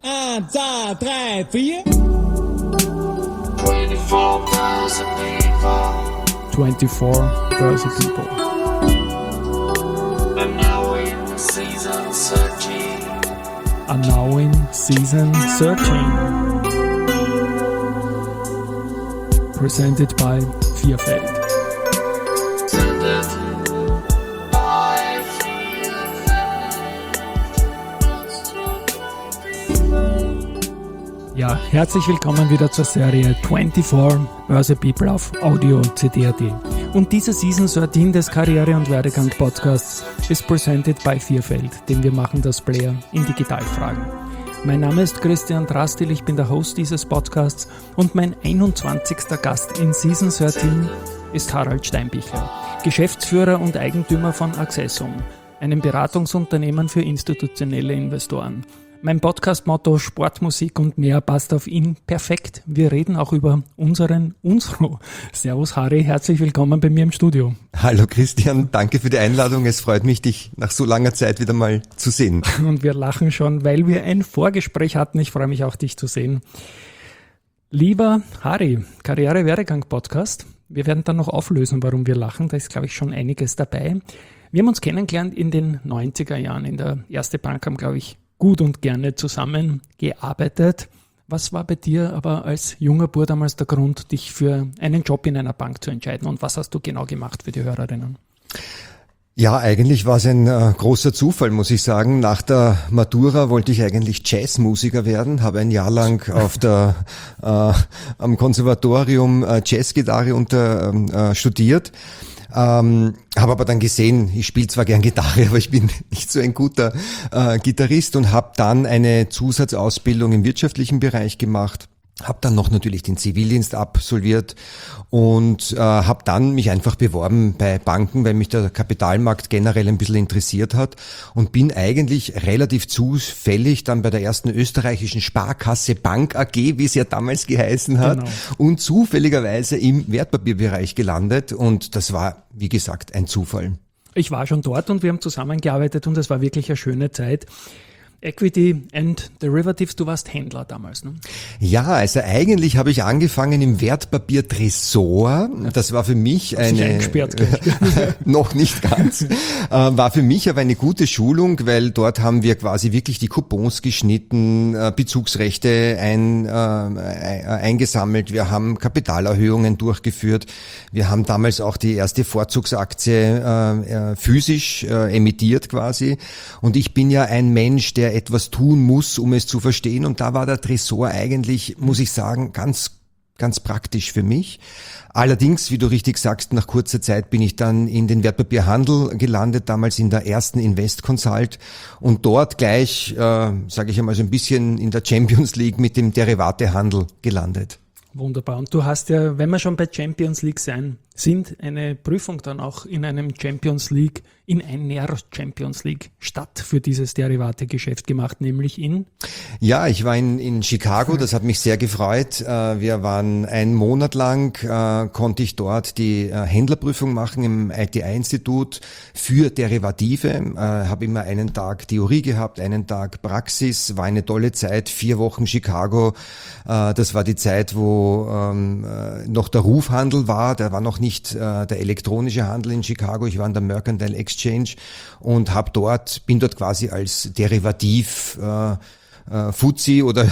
1, 2, 3, 4. 24,000 people. 24,000 people. And now in season 13. Are now in season 13. Presented by Vierfeld. Presented by Vierfeld. Ja, herzlich willkommen wieder zur Serie 24,000 People auf Audio CD.at. Und diese Season 13 des Karriere- und Werdegang-Podcasts ist presented by Vierfeld, denn wir machen das Player in Digitalfragen. Mein Name ist Christian Drastil, ich bin der Host dieses Podcasts und mein 21. Gast in Season 13 ist Harald Steinbichler, Geschäftsführer und Eigentümer von Accessum, einem Beratungsunternehmen für institutionelle Investoren. Mein Podcast-Motto Sport, Musik und mehr passt auf ihn perfekt. Wir reden auch über Unsro. Servus Harry, herzlich willkommen bei mir im Studio. Hallo Christian, danke für die Einladung. Es freut mich, dich nach so langer Zeit wieder mal zu sehen. Und wir lachen schon, weil wir ein Vorgespräch hatten. Ich freue mich auch, dich zu sehen. Lieber Harry, Karriere-Werdegang-Podcast. Wir werden dann noch auflösen, warum wir lachen. Da ist, glaube ich, schon einiges dabei. Wir haben uns kennengelernt in den 90er Jahren. In der Erste Bank haben, glaube ich, gut und gerne zusammengearbeitet. Was war bei dir aber als junger Bub damals der Grund, dich für einen Job in einer Bank zu entscheiden? Und was hast du genau gemacht für die Hörerinnen? Ja, eigentlich war es ein großer Zufall, muss ich sagen. Nach der Matura wollte ich eigentlich Jazzmusiker werden, habe ein Jahr lang am Konservatorium Jazzgitarre studiert. Habe aber dann gesehen, ich spiele zwar gern Gitarre, aber ich bin nicht so ein guter Gitarrist und habe dann eine Zusatzausbildung im wirtschaftlichen Bereich gemacht. Habe dann noch natürlich den Zivildienst absolviert und habe dann mich einfach beworben bei Banken, weil mich der Kapitalmarkt generell ein bisschen interessiert hat und bin eigentlich relativ zufällig dann bei der ersten österreichischen Sparkasse Bank AG, wie es ja damals geheißen hat, genau, und zufälligerweise im Wertpapierbereich gelandet und das war, wie gesagt, ein Zufall. Ich war schon dort und wir haben zusammengearbeitet und es war wirklich eine schöne Zeit. Equity and Derivatives, du warst Händler damals, ne? Ja, also eigentlich habe ich angefangen im Wertpapier-Tresor. Das war für mich noch nicht ganz, war für mich aber eine gute Schulung, weil dort haben wir quasi wirklich die Coupons geschnitten, Bezugsrechte eingesammelt, wir haben Kapitalerhöhungen durchgeführt, wir haben damals auch die erste Vorzugsaktie physisch emittiert quasi und ich bin ja ein Mensch, der etwas tun muss, um es zu verstehen. Und da war der Tresor eigentlich, muss ich sagen, ganz praktisch für mich. Allerdings, wie du richtig sagst, nach kurzer Zeit bin ich dann in den Wertpapierhandel gelandet, damals in der ersten Invest Consult und dort gleich, sage ich einmal so ein bisschen in der Champions League mit dem Derivatehandel gelandet. Wunderbar. Und du hast ja, wenn wir schon bei Champions League sind, eine Prüfung dann auch in einer Champions League Stadt für dieses Derivategeschäft gemacht, nämlich in? Ja, ich war in Chicago, das hat mich sehr gefreut. Wir waren einen Monat lang, konnte ich dort die Händlerprüfung machen im ITI-Institut für Derivative. Habe immer einen Tag Theorie gehabt, einen Tag Praxis, war eine tolle Zeit, 4 Wochen Chicago. Das war die Zeit, wo noch der Rufhandel war, der war noch nicht der elektronische Handel in Chicago, ich war an der Mercantile Exchange und bin dort quasi als Derivativ Fuzzi oder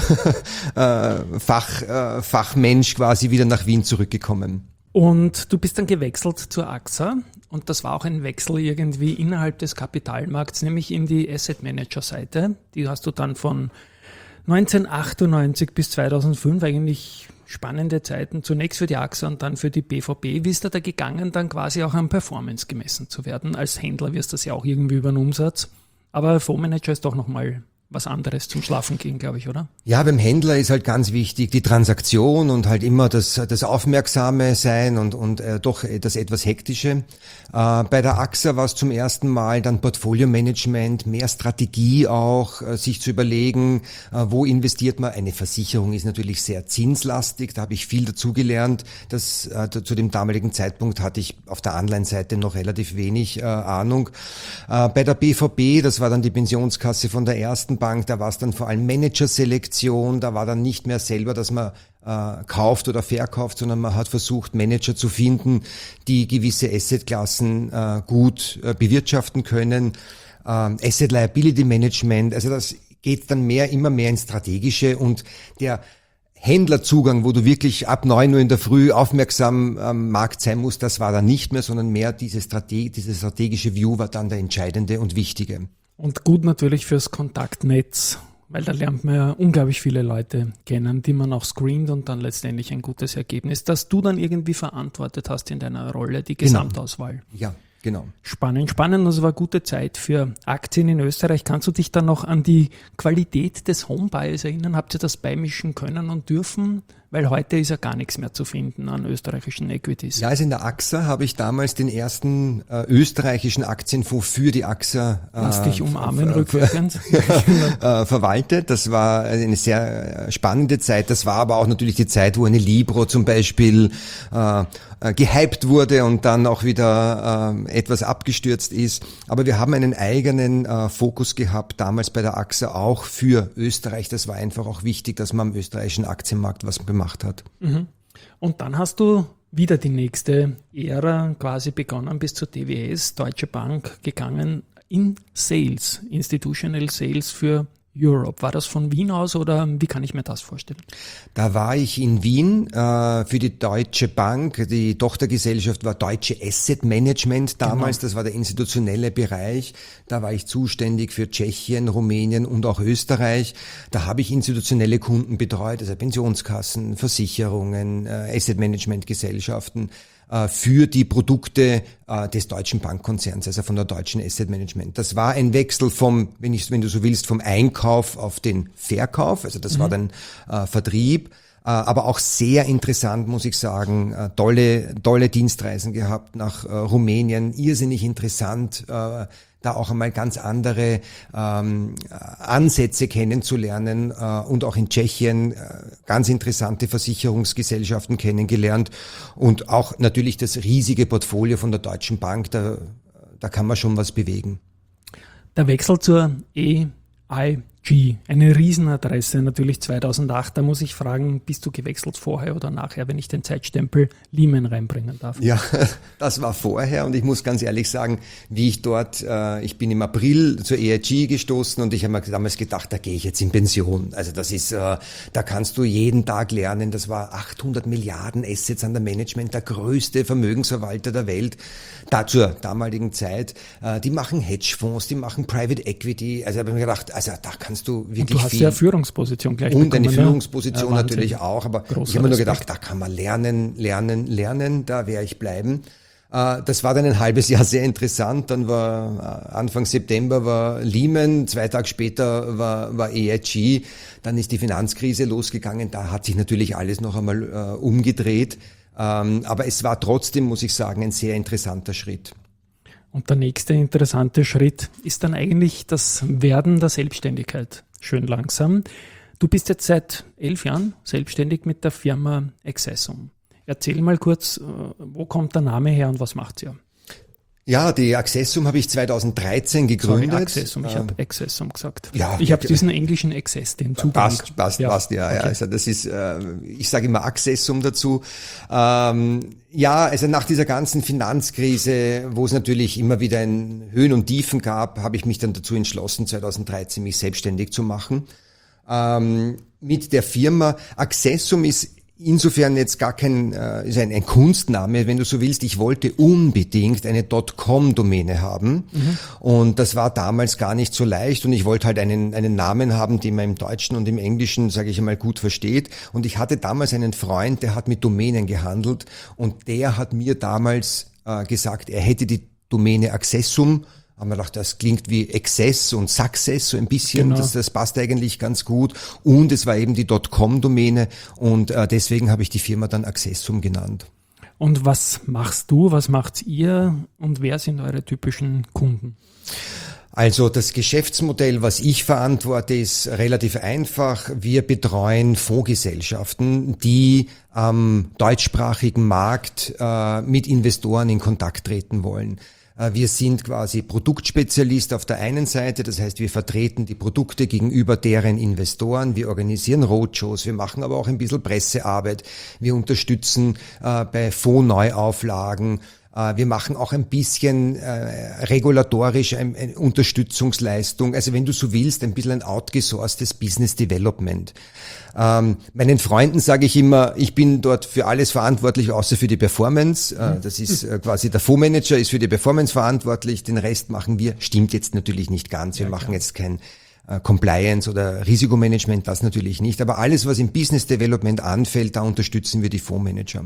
Fachmensch quasi wieder nach Wien zurückgekommen. Und du bist dann gewechselt zur AXA und das war auch ein Wechsel irgendwie innerhalb des Kapitalmarkts, nämlich in die Asset Manager Seite. Die hast du dann von 1998 bis 2005 eigentlich spannende Zeiten, zunächst für die AXA und dann für die BVB. Wie ist da gegangen, dann quasi auch an Performance gemessen zu werden? Als Händler wirst du das ja auch irgendwie über den Umsatz, aber Fondsmanager ist doch nochmal was anderes zum Schlafen gehen, glaube ich, oder? Ja, beim Händler ist halt ganz wichtig die Transaktion und halt immer das Aufmerksame sein und doch das etwas Hektische. Bei der AXA war es zum ersten Mal dann Portfolio-Management, mehr Strategie auch, sich zu überlegen, wo investiert man. Eine Versicherung ist natürlich sehr zinslastig, da habe ich viel dazugelernt. Zu dem damaligen Zeitpunkt hatte ich auf der Anleihenseite noch relativ wenig Ahnung. Bei der BVB, das war dann die Pensionskasse von der Ersten Bank, da war es dann vor allem Managerselektion, da war dann nicht mehr selber, dass man kauft oder verkauft, sondern man hat versucht, Manager zu finden, die gewisse Assetklassen gut bewirtschaften können. Asset Liability Management, also das geht dann immer mehr ins Strategische, und der Händlerzugang, wo du wirklich ab 9 Uhr in der Früh aufmerksam am Markt sein musst, das war dann nicht mehr, sondern mehr diese strategische View war dann der entscheidende und wichtige. Und gut natürlich fürs Kontaktnetz, weil da lernt man ja unglaublich viele Leute kennen, die man auch screent und dann letztendlich ein gutes Ergebnis, das du dann irgendwie verantwortet hast in deiner Rolle, die Gesamtauswahl. Ja, genau. Spannend. Das war eine gute Zeit für Aktien in Österreich. Kannst du dich dann noch an die Qualität des Homebuys erinnern? Habt ihr das beimischen können und dürfen? Weil heute ist ja gar nichts mehr zu finden an österreichischen Equities. Ja, also in der AXA habe ich damals den ersten österreichischen Aktienfonds für die AXA Lass dich umarmen rückwirkend. Verwaltet. Das war eine sehr spannende Zeit. Das war aber auch natürlich die Zeit, wo eine Libro zum Beispiel gehypt wurde und dann auch wieder etwas abgestürzt ist. Aber wir haben einen eigenen Fokus gehabt, damals bei der AXA auch für Österreich. Das war einfach auch wichtig, dass man am österreichischen Aktienmarkt was gemacht hat. Und dann hast du wieder die nächste Ära quasi begonnen, bis zur DWS, Deutsche Bank, gegangen in Sales, Institutional Sales für Europe. War das von Wien aus oder wie kann ich mir das vorstellen? Da war ich in Wien für die Deutsche Bank. Die Tochtergesellschaft war Deutsche Asset Management damals. Genau. Das war der institutionelle Bereich. Da war ich zuständig für Tschechien, Rumänien und auch Österreich. Da habe ich institutionelle Kunden betreut, also Pensionskassen, Versicherungen, Asset Management Gesellschaften für die Produkte des deutschen Bankkonzerns, also von der deutschen Asset Management. Das war ein Wechsel wenn du so willst, vom Einkauf auf den Verkauf, also das war dann Vertrieb, aber auch sehr interessant, muss ich sagen, tolle Dienstreisen gehabt nach Rumänien, irrsinnig interessant, da auch einmal ganz andere Ansätze kennenzulernen und auch in Tschechien ganz interessante Versicherungsgesellschaften kennengelernt und auch natürlich das riesige Portfolio von der Deutschen Bank, da kann man schon was bewegen. Der Wechsel zur EIG, eine Riesenadresse, natürlich 2008, da muss ich fragen, bist du gewechselt vorher oder nachher, wenn ich den Zeitstempel Lehman reinbringen darf? Ja, das war vorher und ich muss ganz ehrlich sagen, wie ich dort, ich bin im April zur EIG gestoßen und ich habe mir damals gedacht, da gehe ich jetzt in Pension. Also das ist, da kannst du jeden Tag lernen, das war 800 Milliarden Assets under Management, der größte Vermögensverwalter der Welt, zur damaligen Zeit. Die machen Hedgefonds, die machen Private Equity, also habe ich mir gedacht, also da kannst du wirklich viel. Und du hast ja eine Führungsposition gleich und bekommen. Und eine Führungsposition ja, natürlich auch, aber ich habe mir nur gedacht, da kann man lernen, da werde ich bleiben. Das war dann ein halbes Jahr sehr interessant, dann war Anfang September war Lehman, 2 Tage später war EIG, dann ist die Finanzkrise losgegangen, da hat sich natürlich alles noch einmal umgedreht, aber es war trotzdem, muss ich sagen, ein sehr interessanter Schritt. Und der nächste interessante Schritt ist dann eigentlich das Werden der Selbstständigkeit. Schön langsam. Du bist jetzt seit 11 Jahren selbstständig mit der Firma Accessum. Erzähl mal kurz, wo kommt der Name her und was macht ihr? Ja, die Accessum habe ich 2013 gegründet. Sorry, Accessum, ich habe Accessum gesagt. Ja, ich habe diesen englischen Access, den Zugang. Passt, ja. Okay. Also das ist, ich sage immer Accessum dazu. Ja, also nach dieser ganzen Finanzkrise, wo es natürlich immer wieder ein Höhen und Tiefen gab, habe ich mich dann dazu entschlossen, 2013 mich selbstständig zu machen. Mit der Firma Accessum ist insofern jetzt gar ist ein Kunstname, wenn du so willst. Ich wollte unbedingt eine .com-Domäne haben und das war damals gar nicht so leicht und ich wollte halt einen Namen haben, den man im Deutschen und im Englischen, sage ich einmal, gut versteht und ich hatte damals einen Freund, der hat mit Domänen gehandelt und der hat mir damals gesagt, er hätte die Domäne Accessum. Haben wir gedacht, das klingt wie Access und Success so ein bisschen, genau. Das passt eigentlich ganz gut und es war eben die .com-Domäne und deswegen habe ich die Firma dann Accessum genannt. Und was machst du, was macht ihr und wer sind eure typischen Kunden? Also das Geschäftsmodell, was ich verantworte, ist relativ einfach. Wir betreuen Fondsgesellschaften, die am deutschsprachigen Markt mit Investoren in Kontakt treten wollen. Wir sind quasi Produktspezialist auf der einen Seite, das heißt, wir vertreten die Produkte gegenüber deren Investoren, wir organisieren Roadshows, wir machen aber auch ein bisschen Pressearbeit, wir unterstützen bei Fondsneuauflagen, wir machen auch ein bisschen regulatorisch eine Unterstützungsleistung, also wenn du so willst, ein bisschen ein outgesourcedes Business Development. Meinen Freunden sage ich immer, ich bin dort für alles verantwortlich, außer für die Performance. Das ist quasi der Fondsmanager ist für die Performance verantwortlich, den Rest machen wir. Stimmt jetzt natürlich nicht ganz, wir machen jetzt kein Compliance oder Risikomanagement, das natürlich nicht. Aber alles, was im Business Development anfällt, da unterstützen wir die Fondsmanager.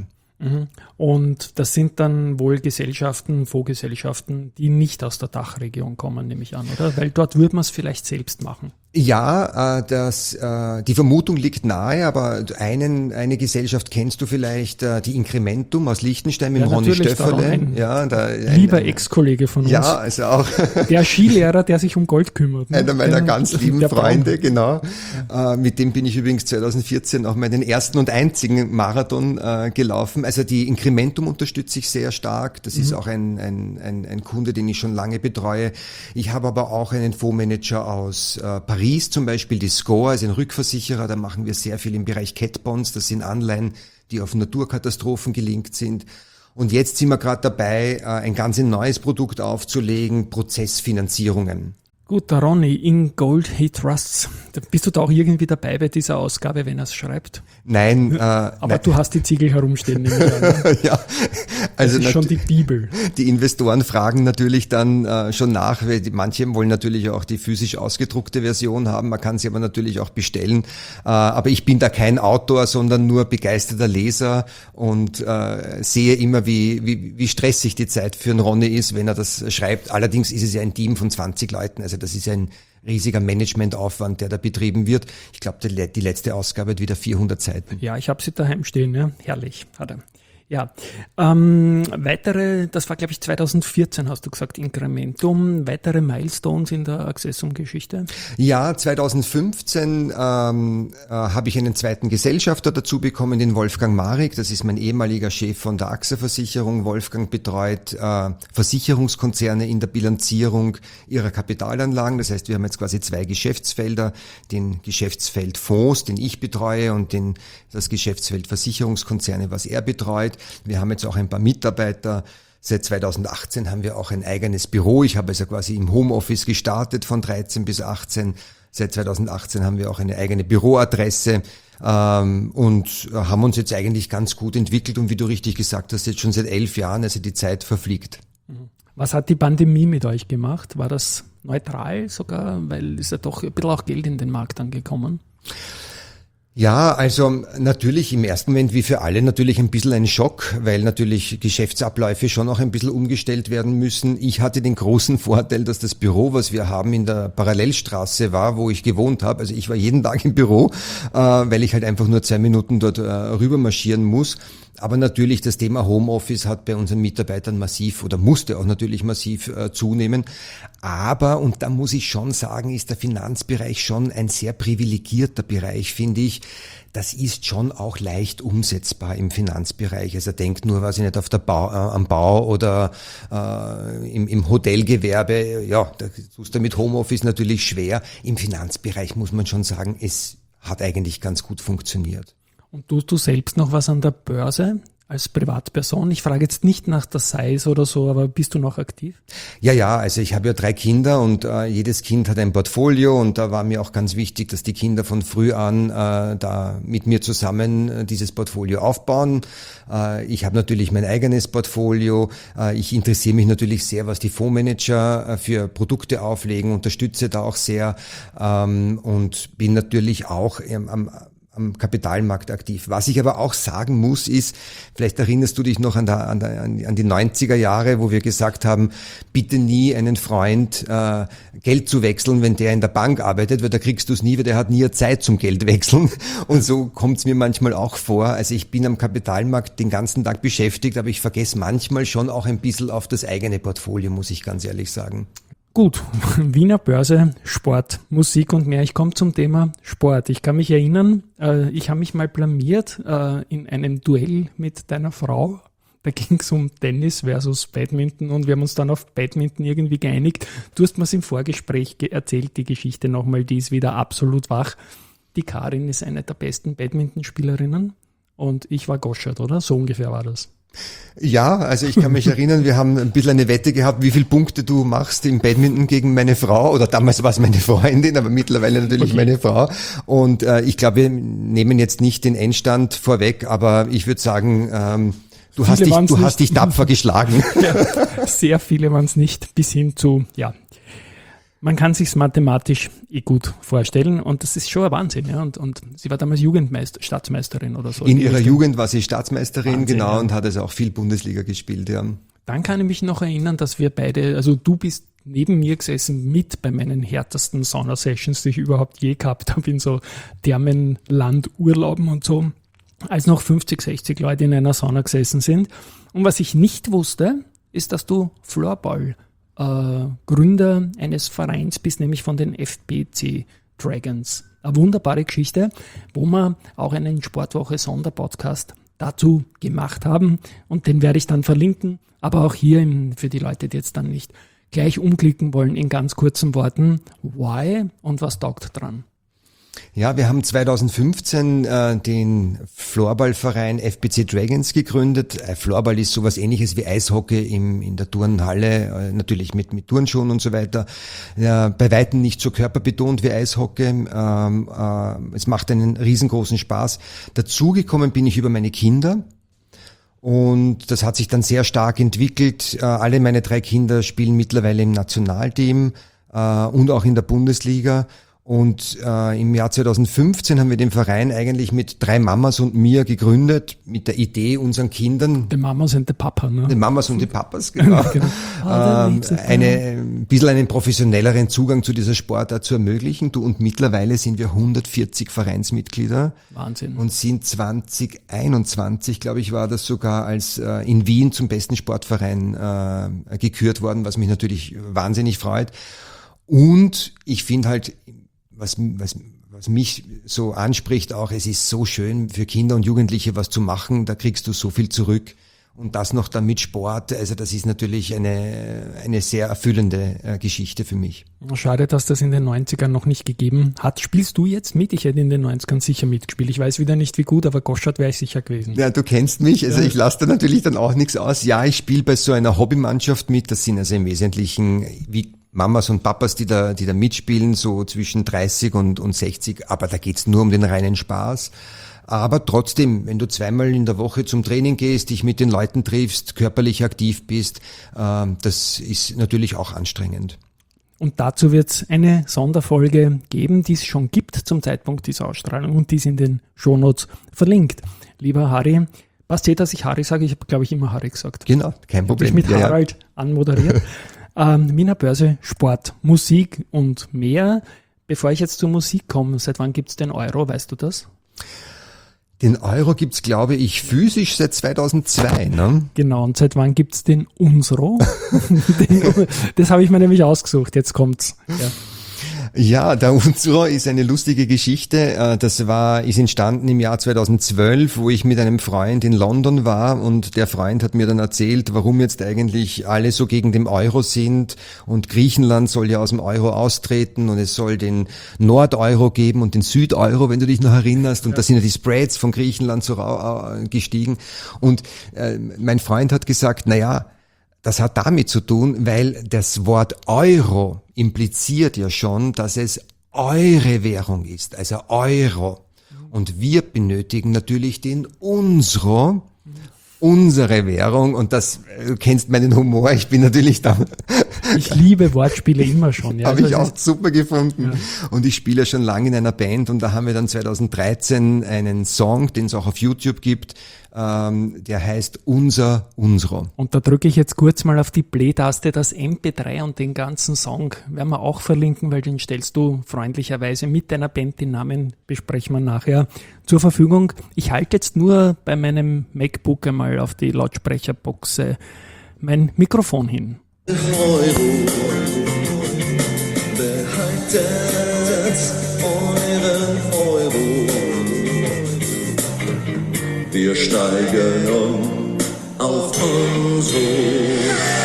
Und das sind dann wohl Gesellschaften, Fondsgesellschaften, die nicht aus der Dachregion kommen, nehme ich an, oder? Weil dort würde man es vielleicht selbst machen. Ja, die Vermutung liegt nahe, aber eine Gesellschaft kennst du vielleicht, die Incrementum aus Liechtenstein mit Ronny Stöfferle. Lieber Ex-Kollege von uns. Ja, also auch. Der Skilehrer, der sich um Gold kümmert. Ne? Einer meiner ganz lieben Freunde, genau. Mit dem bin ich übrigens 2014 auch meinen ersten und einzigen Marathon gelaufen. Also die Incrementum unterstütze ich sehr stark. Das ist auch ein Kunde, den ich schon lange betreue. Ich habe aber auch einen Fondsmanager aus Paris zum Beispiel, die SCOR, ist ein Rückversicherer, da machen wir sehr viel im Bereich Cat Bonds, das sind Anleihen, die auf Naturkatastrophen gelinkt sind. Und jetzt sind wir gerade dabei, ein ganz neues Produkt aufzulegen, Prozessfinanzierungen. Gut, der Ronny, in Gold He Trusts. Bist du da auch irgendwie dabei bei dieser Ausgabe, wenn er es schreibt? Nein. Aber nein. Du hast die Ziegel herumstehen. Nehme ich an, ne? Ja, also das ist schon die Bibel. Die Investoren fragen natürlich dann schon nach, weil manche wollen natürlich auch die physisch ausgedruckte Version haben, man kann sie aber natürlich auch bestellen. Aber ich bin da kein Autor, sondern nur begeisterter Leser und sehe immer, wie stressig die Zeit für einen Ronny ist, wenn er das schreibt. Allerdings ist es ja ein Team von 20 Leuten, also das ist ein riesiger Managementaufwand, der da betrieben wird. Ich glaube, die letzte Ausgabe hat wieder 400 Seiten. Ja, ich habe sie daheim stehen, ja. Herrlich, hat er. Ja, weitere, das war glaube ich 2014, hast du gesagt, Incrementum, weitere Milestones in der Accessum-Geschichte? Ja, 2015 habe ich einen zweiten Gesellschafter dazu bekommen, den Wolfgang Marik, das ist mein ehemaliger Chef von der AXA Versicherung. Wolfgang betreut Versicherungskonzerne in der Bilanzierung ihrer Kapitalanlagen, das heißt, wir haben jetzt quasi zwei Geschäftsfelder, den Geschäftsfeld Fonds, den ich betreue und das Geschäftsfeld Versicherungskonzerne, was er betreut. Wir haben jetzt auch ein paar Mitarbeiter. Seit 2018 haben wir auch ein eigenes Büro. Ich habe also quasi im Homeoffice gestartet von 13 bis 18. Seit 2018 haben wir auch eine eigene Büroadresse und haben uns jetzt eigentlich ganz gut entwickelt und wie du richtig gesagt hast, jetzt schon seit 11 Jahren, also die Zeit verfliegt. Was hat die Pandemie mit euch gemacht? War das neutral sogar? Weil ist ja doch ein bisschen auch Geld in den Markt angekommen. Ja, also natürlich im ersten Moment wie für alle natürlich ein bisschen ein Schock, weil natürlich Geschäftsabläufe schon auch ein bisschen umgestellt werden müssen. Ich hatte den großen Vorteil, dass das Büro, was wir haben, in der Parallelstraße war, wo ich gewohnt habe. Also ich war jeden Tag im Büro, weil ich halt einfach nur 2 Minuten dort rüber marschieren muss. Aber natürlich das Thema Homeoffice hat bei unseren Mitarbeitern massiv oder musste auch natürlich massiv zunehmen. Aber, und da muss ich schon sagen, ist der Finanzbereich schon ein sehr privilegierter Bereich, finde ich. Das ist schon auch leicht umsetzbar im Finanzbereich. Also denkt nur, weiß ich nicht, am Bau oder im Hotelgewerbe. Ja, da tust du mit Homeoffice natürlich schwer. Im Finanzbereich muss man schon sagen, es hat eigentlich ganz gut funktioniert. Und tust du selbst noch was an der Börse als Privatperson? Ich frage jetzt nicht nach der Size oder so, aber bist du noch aktiv? Ja, also ich habe ja 3 Kinder und jedes Kind hat ein Portfolio und da war mir auch ganz wichtig, dass die Kinder von früh an da mit mir zusammen dieses Portfolio aufbauen. Ich habe natürlich mein eigenes Portfolio. Ich interessiere mich natürlich sehr, was die Fondsmanager für Produkte auflegen, unterstütze da auch sehr und bin natürlich auch am Kapitalmarkt aktiv. Was ich aber auch sagen muss, ist, vielleicht erinnerst du dich noch an die 90er Jahre, wo wir gesagt haben, bitte nie einen Freund Geld zu wechseln, wenn der in der Bank arbeitet, weil da kriegst du es nie, weil der hat nie Zeit zum Geld wechseln. Und so kommt es mir manchmal auch vor. Also ich bin am Kapitalmarkt den ganzen Tag beschäftigt, aber ich vergesse manchmal schon auch ein bisschen auf das eigene Portfolio, muss ich ganz ehrlich sagen. Gut, Wiener Börse, Sport, Musik und mehr. Ich komme zum Thema Sport. Ich kann mich erinnern, ich habe mich mal blamiert in einem Duell mit deiner Frau. Da ging es um Tennis versus Badminton und wir haben uns dann auf Badminton irgendwie geeinigt. Du hast mir es im Vorgespräch erzählt, die Geschichte nochmal, die ist wieder absolut wach. Die Karin ist eine der besten Badmintonspielerinnen und ich war Goschert, oder? So ungefähr war das. Ja, also ich kann mich erinnern, wir haben ein bisschen eine Wette gehabt, wie viele Punkte du machst im Badminton gegen meine Frau, oder damals war es meine Freundin, aber mittlerweile natürlich meine Frau. Und ich glaube, wir nehmen jetzt nicht den Endstand vorweg, aber ich würde sagen, du hast dich tapfer geschlagen. Ja, sehr viele waren es nicht, bis hin zu, ja, man kann sich's mathematisch gut vorstellen und das ist schon ein Wahnsinn. Ja. Und sie war damals Staatsmeisterin oder so. In ihrer Jugend war sie Staatsmeisterin, Wahnsinn, genau, ja. Und hat also auch viel Bundesliga gespielt, ja. Dann kann ich mich noch erinnern, dass wir beide, also du bist neben mir gesessen mit bei meinen härtesten Sauna-Sessions, die ich überhaupt je gehabt habe in so Thermenlandurlauben und so, als noch 50, 60 Leute in einer Sauna gesessen sind. Und was ich nicht wusste, ist, dass du Floorball Gründer eines Vereins bist, nämlich von den FBC Dragons. Eine wunderbare Geschichte, wo wir auch einen Sportwoche-Sonderpodcast dazu gemacht haben und den werde ich dann verlinken, aber auch hier für die Leute, die jetzt dann nicht gleich umklicken wollen, in ganz kurzen Worten, why und was taugt dran? Ja, wir haben 2015 den Floorballverein FBC Dragons gegründet. Floorball ist sowas Ähnliches wie Eishockey in der Turnhalle, natürlich mit Turnschuhen und so weiter. Bei weitem nicht so körperbetont wie Eishockey. Es macht einen riesengroßen Spaß. Dazugekommen bin ich über meine Kinder. Und das hat sich dann sehr stark entwickelt. Alle meine 3 Kinder spielen mittlerweile im Nationalteam und auch in der Bundesliga. Und im Jahr 2015 haben wir den Verein eigentlich mit 3 Mamas und mir gegründet, mit der Idee, unseren Kindern... Die Mamas und die Papa, ne? Die Mamas und die Papas, genau. Genau. Ein bisschen einen professionelleren Zugang zu dieser Sportart zu ermöglichen. Und mittlerweile sind wir 140 Vereinsmitglieder. Wahnsinn. Und sind 2021, glaube ich, war das sogar als in Wien zum besten Sportverein gekürt worden, was mich natürlich wahnsinnig freut. Und ich finde halt, was mich so anspricht auch, es ist so schön für Kinder und Jugendliche was zu machen, da kriegst du so viel zurück und das noch dann mit Sport, also das ist natürlich eine sehr erfüllende Geschichte für mich. Schade, dass das in den 90ern noch nicht gegeben hat. Spielst du jetzt mit? Ich hätte in den 90ern sicher mitgespielt. Ich weiß wieder nicht wie gut, aber Goschert wäre ich sicher gewesen. Ja, du kennst mich, also ich lasse da natürlich dann auch nichts aus. Ja, ich spiele bei so einer Hobbymannschaft mit, das sind also im Wesentlichen wie Mamas und Papas, die da mitspielen, so zwischen 30 und 60, aber da geht's nur um den reinen Spaß. Aber trotzdem, wenn du 2-mal in der Woche zum Training gehst, dich mit den Leuten triffst, körperlich aktiv bist, das ist natürlich auch anstrengend. Und dazu wird es eine Sonderfolge geben, die es schon gibt zum Zeitpunkt dieser Ausstrahlung und die ist in den Shownotes verlinkt. Lieber Harry, passt dass ich Harry sage? Ich habe, glaube ich, immer Harry gesagt. Genau, kein Problem. Ich habe mich mit Harald anmoderiert. Wiener Börse, Sport, Musik und mehr. Bevor ich jetzt zur Musik komme, seit wann gibt's den Euro, weißt du das? Den Euro gibt's, glaube ich, physisch seit 2002, ne? Genau, und seit wann gibt's den Unsro? Das habe ich mir nämlich ausgesucht, jetzt kommt's. Ja. Ja, der Unsro ist eine lustige Geschichte. Das ist entstanden im Jahr 2012, wo ich mit einem Freund in London war und der Freund hat mir dann erzählt, warum jetzt eigentlich alle so gegen den Euro sind und Griechenland soll ja aus dem Euro austreten und es soll den Nord-Euro geben und den Süd-Euro, wenn du dich noch erinnerst, und da sind ja die Spreads von Griechenland so gestiegen und mein Freund hat gesagt, naja, das hat damit zu tun, weil das Wort Euro impliziert ja schon, dass es eure Währung ist, also Euro. Und wir benötigen natürlich den Unsro, unsere Währung. Und das, du kennst meinen Humor, ich bin natürlich da. Ich liebe Wortspiele immer schon. Ja. Habe ich auch super gefunden. Ja. Und ich spiele schon lange in einer Band und da haben wir dann 2013 einen Song, den es auch auf YouTube gibt, der heißt Unsro. Und da drücke ich jetzt kurz mal auf die Play-Taste, das MP3 und den ganzen Song werden wir auch verlinken, weil den stellst du freundlicherweise mit deiner Band, den Namen besprechen wir nachher, zur Verfügung. Ich halte jetzt nur bei meinem MacBook einmal auf die Lautsprecherbox mein Mikrofon hin. Euro, behaltet euren Euro. Wir steigen um auch Hanso.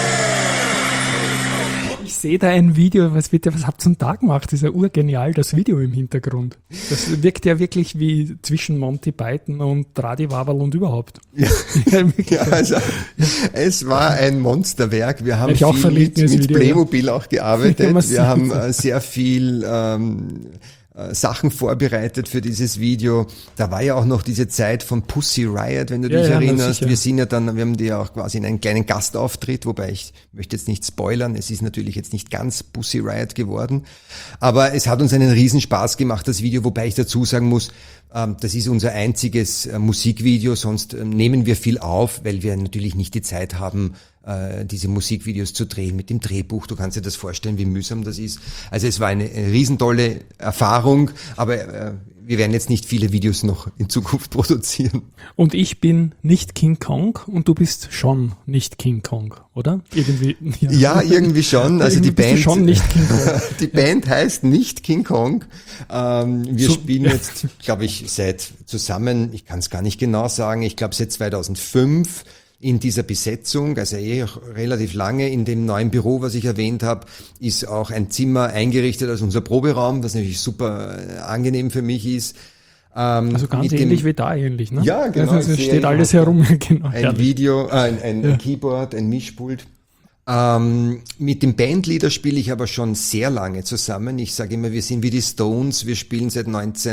Ich sehe da ein Video, was habt ihr zum Tag gemacht? Das ist ja urgenial, das Video im Hintergrund. Das wirkt ja wirklich wie zwischen Monty Python und Radi-Waberl und überhaupt. Ja, wirklich. ja, also, es war ein Monsterwerk. Wir haben Ich auch viel verliebt in das mit Video, Playmobil auch gearbeitet. Ja, man Wir haben sieht's. sehr viel Sachen vorbereitet für dieses Video. Da war ja auch noch diese Zeit von Pussy Riot, wenn du Ja, dich ja, na, erinnerst. sicher. Wir haben die ja auch quasi in einen kleinen Gastauftritt, wobei ich möchte jetzt nicht spoilern. Es ist natürlich jetzt nicht ganz Pussy Riot geworden. Aber es hat uns einen Riesenspaß gemacht, das Video, wobei ich dazu sagen muss, das ist unser einziges Musikvideo, sonst nehmen wir viel auf, weil wir natürlich nicht die Zeit haben, diese Musikvideos zu drehen mit dem Drehbuch. Du kannst dir das vorstellen, wie mühsam das ist. Also es war eine riesentolle Erfahrung, aber wir werden jetzt nicht viele Videos noch in Zukunft produzieren. Und ich bin nicht King Kong und du bist schon nicht King Kong, oder? Irgendwie. Ja, irgendwie schon. Also Irgendwie die bist du Band, schon nicht King Kong. die Band heißt nicht King Kong. Wir So- spielen jetzt, glaube ich, ich kann es gar nicht genau sagen, ich glaube seit 2005 in dieser Besetzung, also auch relativ lange. In dem neuen Büro, was ich erwähnt habe, ist auch ein Zimmer eingerichtet als unser Proberaum, was natürlich super angenehm für mich ist. Also ganz Mit dem- ähnlich wie da eigentlich, ne? Ja, genau, Also es sehr steht alles ähnlich. herum, genau. Ein herrlich. Video, ein Keyboard, ein Mischpult. Mit dem Bandleader spiele ich aber schon sehr lange zusammen. Ich sage immer, wir sind wie die Stones. Wir spielen seit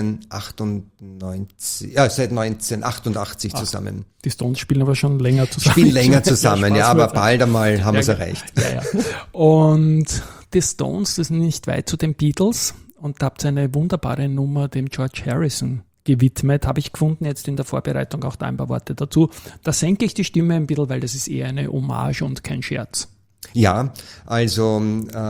1988 zusammen. Die Stones spielen aber schon länger zusammen. Spielen länger zusammen, ja, Spaß aber wird's. bald einmal haben wir es Ja, erreicht. Ja, ja. Und die Stones, das sind nicht weit zu den Beatles und da habt ihr eine wunderbare Nummer dem George Harrison gewidmet, habe ich gefunden, jetzt in der Vorbereitung auch da ein paar Worte dazu. Da senke ich die Stimme ein bisschen, weil das ist eher eine Hommage und kein Scherz. Ja, also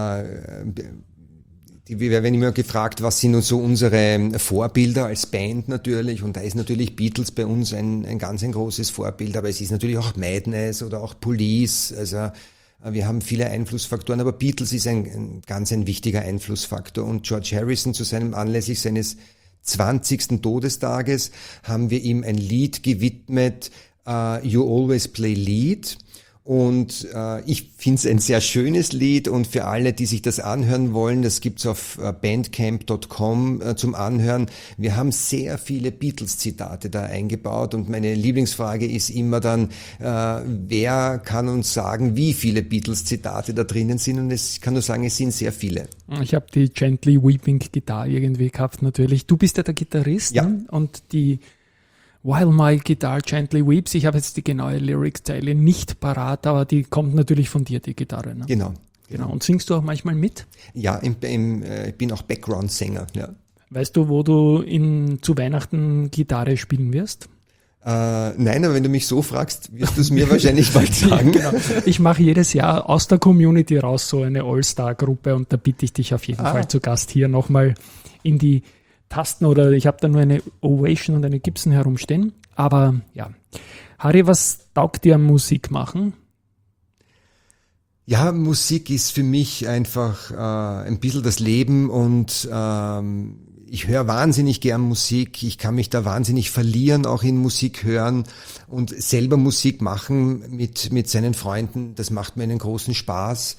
wir werden immer gefragt, was sind so unsere Vorbilder als Band natürlich, und da ist natürlich Beatles bei uns ein ganz großes Vorbild, aber es ist natürlich auch Madness oder auch Police, also wir haben viele Einflussfaktoren, aber Beatles ist ein ganz wichtiger Einflussfaktor, und George Harrison anlässlich seines 20. Todestages haben wir ihm ein Lied gewidmet, You Always Play Lead. Und ich finde es ein sehr schönes Lied, und für alle, die sich das anhören wollen, das gibt's auf bandcamp.com zum Anhören. Wir haben sehr viele Beatles-Zitate da eingebaut, und meine Lieblingsfrage ist immer dann, wer kann uns sagen, wie viele Beatles-Zitate da drinnen sind? Und ich kann nur sagen, es sind sehr viele. Ich habe die Gently Weeping Guitar irgendwie gehabt natürlich. Du bist ja der Gitarrist, Ja. ne? Und die While My Guitar Gently Weeps, ich habe jetzt die genaue Lyric-Zeile nicht parat, aber die kommt natürlich von dir, die Gitarre. Ne? Genau. Genau. Und singst du auch manchmal mit? Ja, ich bin auch Background-Sänger, ja. Weißt du, wo du zu Weihnachten Gitarre spielen wirst? Nein, aber wenn du mich so fragst, wirst du es mir wahrscheinlich bald sagen. Genau. Ich mache jedes Jahr aus der Community raus so eine All-Star-Gruppe, und da bitte ich dich auf jeden Fall zu Gast hier nochmal in die Tasten, oder ich habe da nur eine Ovation und eine Gibson herumstehen. Aber ja, Harry, was taugt dir am Musik machen? Ja, Musik ist für mich einfach ein bisschen das Leben, und ich höre wahnsinnig gern Musik. Ich kann mich da wahnsinnig verlieren, auch in Musik hören, und selber Musik machen mit seinen Freunden. Das macht mir einen großen Spaß.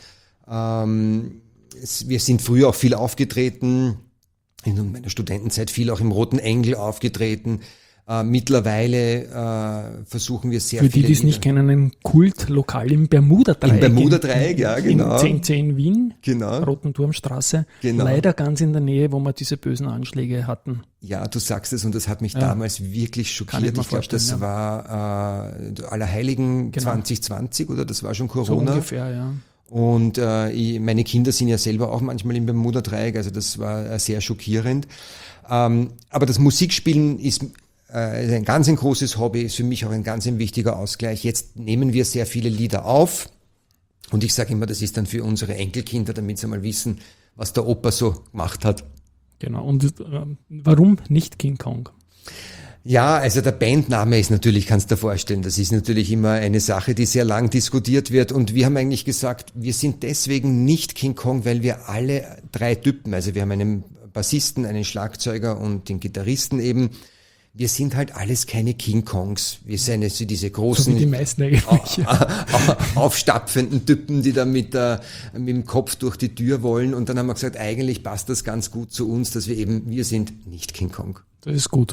Wir sind früher auch viel aufgetreten, in meiner Studentenzeit viel auch im Roten Engel aufgetreten. Mittlerweile versuchen wir sehr Für die, viele die es nicht kennen, ein Kultlokal im Bermuda-Dreieck. Im Bermuda-Dreieck, ja, genau. In 1010 Wien, Genau. Roten Turmstraße. Genau. Leider ganz in der Nähe, wo wir diese bösen Anschläge hatten. Ja, du sagst es, und das hat mich damals wirklich Kann schockiert. ich mir Ich glaube, das vorstellen, war Allerheiligen Genau. 2020, oder das war schon So Corona. ungefähr, ja. Und meine Kinder sind ja selber auch manchmal im Bermuda-Dreieck, also das war sehr schockierend. Aber das Musikspielen ist ein ganz großes Hobby, ist für mich auch ein ganz wichtiger Ausgleich. Jetzt nehmen wir sehr viele Lieder auf, und ich sage immer, das ist dann für unsere Enkelkinder, damit sie mal wissen, was der Opa so gemacht hat. Genau. Und warum nicht King Kong? Ja, also der Bandname ist natürlich, kannst du dir vorstellen, das ist natürlich immer eine Sache, die sehr lang diskutiert wird, und wir haben eigentlich gesagt, wir sind deswegen nicht King Kong, weil wir alle drei Typen, also wir haben einen Bassisten, einen Schlagzeuger und den Gitarristen eben, wir sind halt alles keine King Kongs. Wir sind also diese So großen, wie die meisten eigentlich. aufstapfenden Typen, die da mit dem Kopf durch die Tür wollen. Und dann haben wir gesagt, eigentlich passt das ganz gut zu uns, dass wir sind nicht King Kong. Das ist gut.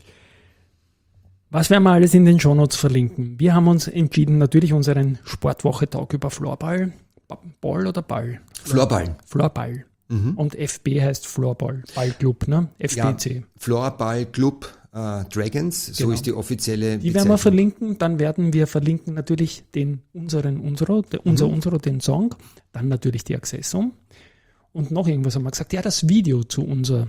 Was werden wir alles in den Shownotes verlinken? Wir haben uns entschieden, natürlich unseren Sportwoche-Tag über Floorball. Ball oder Ball? Floorball. Floorball. Und FB heißt Floorball. Ballclub, ne? FBC. Ja, Floorball Club Dragons, so Genau. ist die offizielle Die werden wir Bezeichnung. verlinken. Dann werden wir verlinken natürlich den den Song. Dann natürlich die Accessum. Und noch irgendwas haben wir gesagt. Ja, das Video zu unserer.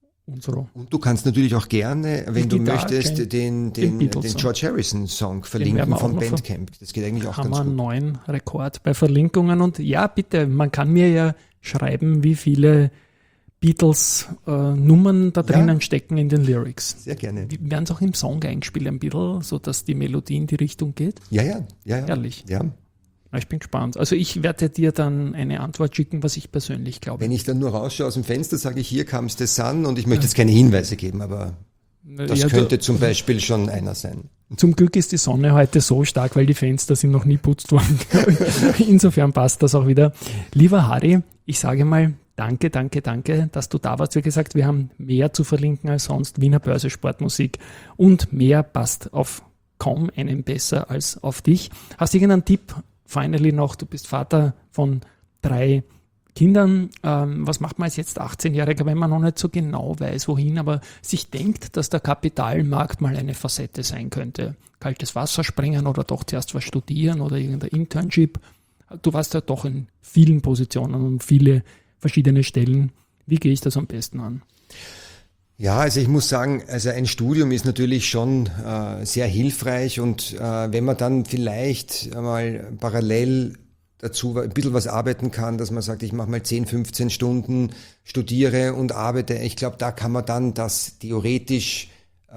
Und du kannst natürlich auch gerne, wenn du Guitar möchtest, Chain, den Beatles-Song. George Harrison-Song werden verlinken wir auch von noch Bandcamp. Das geht eigentlich auch Haben ganz wir einen gut. neuen Rekord bei Verlinkungen. Und ja, bitte, man kann mir ja schreiben, wie viele Beatles-Nummern da drinnen stecken in den Lyrics. Sehr gerne. Werden es auch im Song eingespielt ein bisschen, sodass die Melodie in die Richtung geht? Ja. Ehrlich? Ja. Ich bin gespannt. Also ich werde dir dann eine Antwort schicken, was ich persönlich glaube. Wenn ich dann nur rausschaue aus dem Fenster, sage ich, hier comes the sun, und ich möchte jetzt keine Hinweise geben, aber das Ja, könnte zum Beispiel schon einer sein. Zum Glück ist die Sonne heute so stark, weil die Fenster sind noch nie putzt worden. Insofern passt das auch wieder. Lieber Harry, ich sage mal danke, dass du da warst. Wie gesagt, wir haben mehr zu verlinken als sonst. Wiener Börse Sportmusik, und mehr passt auf kaum einen besser als auf dich. Hast du irgendeinen Tipp? Finally noch, du bist Vater von 3 Kindern. Was macht man als jetzt 18-Jähriger, wenn man noch nicht so genau weiß, wohin, aber sich denkt, dass der Kapitalmarkt mal eine Facette sein könnte? Kaltes Wasser springen oder doch zuerst was studieren oder irgendein Internship? Du warst ja doch in vielen Positionen und viele verschiedene Stellen. Wie gehe ich das am besten an? Ja, also ich muss sagen, also ein Studium ist natürlich schon sehr hilfreich, und wenn man dann vielleicht einmal parallel dazu ein bisschen was arbeiten kann, dass man sagt, ich mache mal 10, 15 Stunden, studiere und arbeite, ich glaube, da kann man dann das theoretisch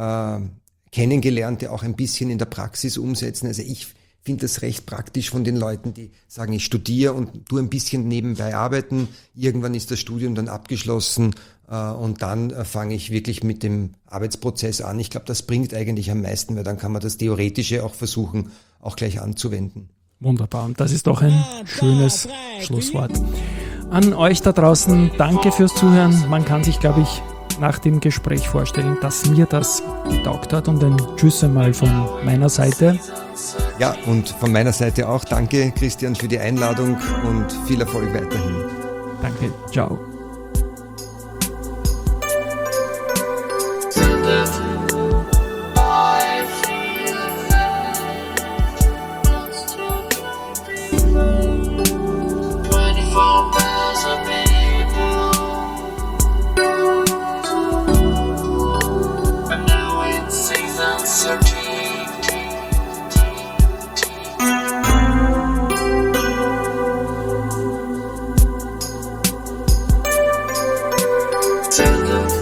Kennengelernte auch ein bisschen in der Praxis umsetzen. Also ich finde das recht praktisch von den Leuten, die sagen, ich studiere und tue ein bisschen nebenbei arbeiten. Irgendwann ist das Studium dann abgeschlossen, und dann fange ich wirklich mit dem Arbeitsprozess an. Ich glaube, das bringt eigentlich am meisten, weil dann kann man das Theoretische auch versuchen, auch gleich anzuwenden. Wunderbar. Und das ist doch ein schönes Schlusswort. An euch da draußen, danke fürs Zuhören. Man kann sich, glaube ich, nach dem Gespräch vorstellen, dass mir das getaugt hat, und ein Tschüss einmal von meiner Seite. Ja, und von meiner Seite auch danke, Christian, für die Einladung, und viel Erfolg weiterhin. Danke. Ciao. Tender